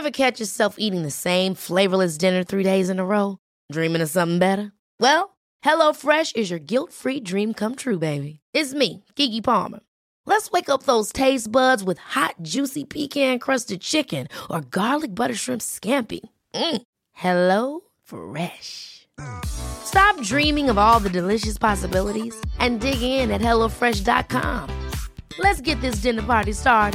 Ever catch yourself eating the same flavorless dinner 3 days in a row? Dreaming of something better? Well, HelloFresh is your guilt-free dream come true, baby. It's me, Keke Palmer. Let's wake up those taste buds with hot, juicy pecan-crusted chicken or garlic butter shrimp scampi. Hello Fresh. Stop dreaming of all the delicious possibilities and dig in at HelloFresh.com. Let's get this dinner party started.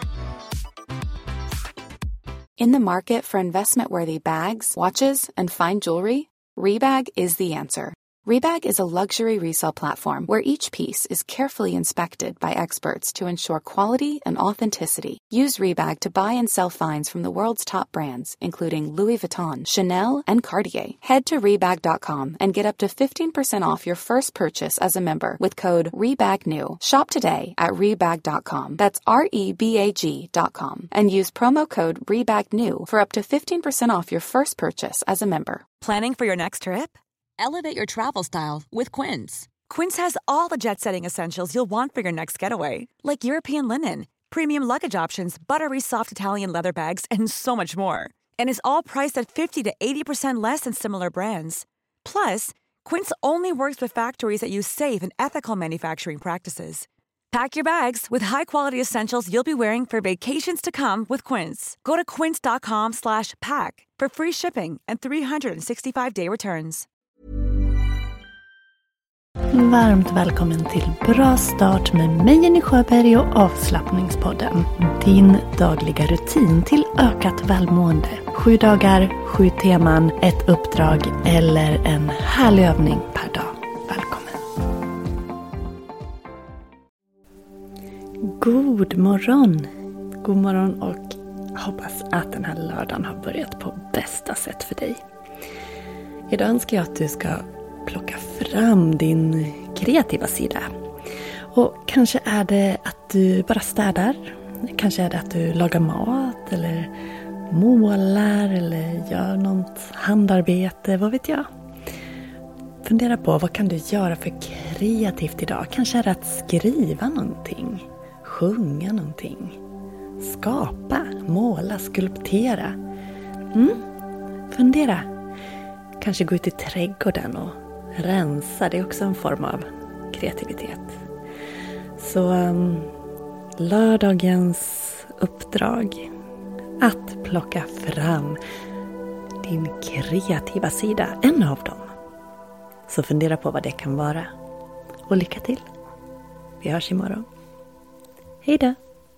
In the market for investment-worthy bags, watches, and fine jewelry, Rebag is the answer. Rebag is a luxury resale platform where each piece is carefully inspected by experts to ensure quality and authenticity. Use Rebag to buy and sell finds from the world's top brands, including Louis Vuitton, Chanel, and Cartier. Head to Rebag.com and get up to 15% off your first purchase as a member with code REBAGNEW. Shop today at Rebag.com. That's REBAG.com. And use promo code REBAGNEW for up to 15% off your first purchase as a member. Planning for your next trip? Elevate your travel style with Quince. Quince has all the jet-setting essentials you'll want for your next getaway, like European linen, premium luggage options, buttery soft Italian leather bags, and so much more. And is all priced at 50 to 80% less than similar brands. Plus, Quince only works with factories that use safe and ethical manufacturing practices. Pack your bags with high-quality essentials you'll be wearing for vacations to come with Quince. Go to quince.com/pack for free shipping and 365-day returns. Varmt välkommen till Bra start med mig Jenny Sjöberg och avslappningspodden. Din dagliga rutin till ökat välmående. 7 dagar, 7 teman, ett uppdrag eller en härlig övning per dag. Välkommen. God morgon. God morgon och hoppas att den här lördagen har börjat på bästa sätt för dig. Idag önskar jag att du ska plocka fram din kreativa sida. Och kanske är det att du bara städar. Kanske är det att du lagar mat eller målar eller gör något handarbete, vad vet jag. Fundera på vad kan du göra för kreativt idag. Kanske är det att skriva någonting, sjunga någonting, skapa, måla, skulptera. Fundera. Kanske gå ut i trädgården och rensa, det är också en form av kreativitet. Så lördagens uppdrag att plocka fram din kreativa sida, en av dem. Så fundera på vad det kan vara. Och lycka till. Vi hörs imorgon. Hej då!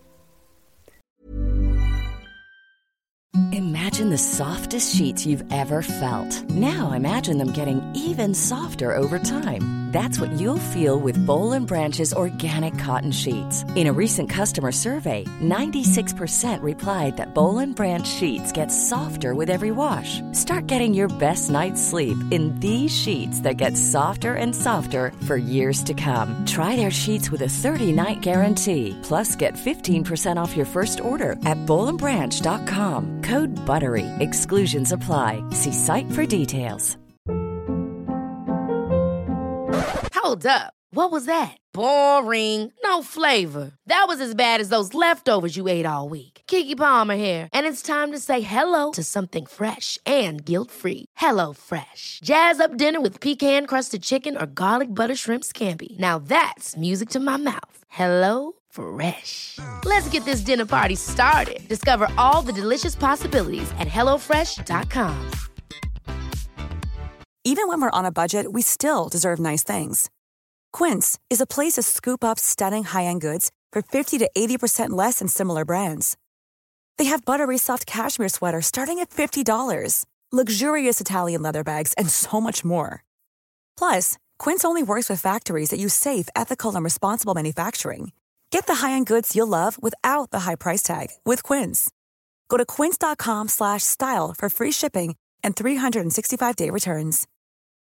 Imagine the softest sheets you've ever felt. Now imagine them getting even softer over time. That's what you'll feel with Boll & Branch's organic cotton sheets. In a recent customer survey, 96% replied that Boll & Branch sheets get softer with every wash. Start getting your best night's sleep in these sheets that get softer and softer for years to come. Try their sheets with a 30-night guarantee. Plus, get 15% off your first order at bollandbranch.com. Code BUTTERY. Exclusions apply. See site for details. Hold up. What was that? Boring. No flavor. That was as bad as those leftovers you ate all week. Keke Palmer here, and it's time to say hello to something fresh and guilt-free. Hello Fresh. Jazz up dinner with pecan-crusted chicken or garlic butter shrimp scampi. Now that's music to my mouth. Hello Fresh. Let's get this dinner party started. Discover all the delicious possibilities at HelloFresh.com. Even when we're on a budget, we still deserve nice things. Quince is a place to scoop up stunning high-end goods for 50 to 80% less than similar brands. They have buttery soft cashmere sweaters starting at $50, luxurious Italian leather bags, and so much more. Plus, Quince only works with factories that use safe, ethical, and responsible manufacturing. Get the high-end goods you'll love without the high price tag with Quince. Go to quince.com/style for free shipping and 365-day returns.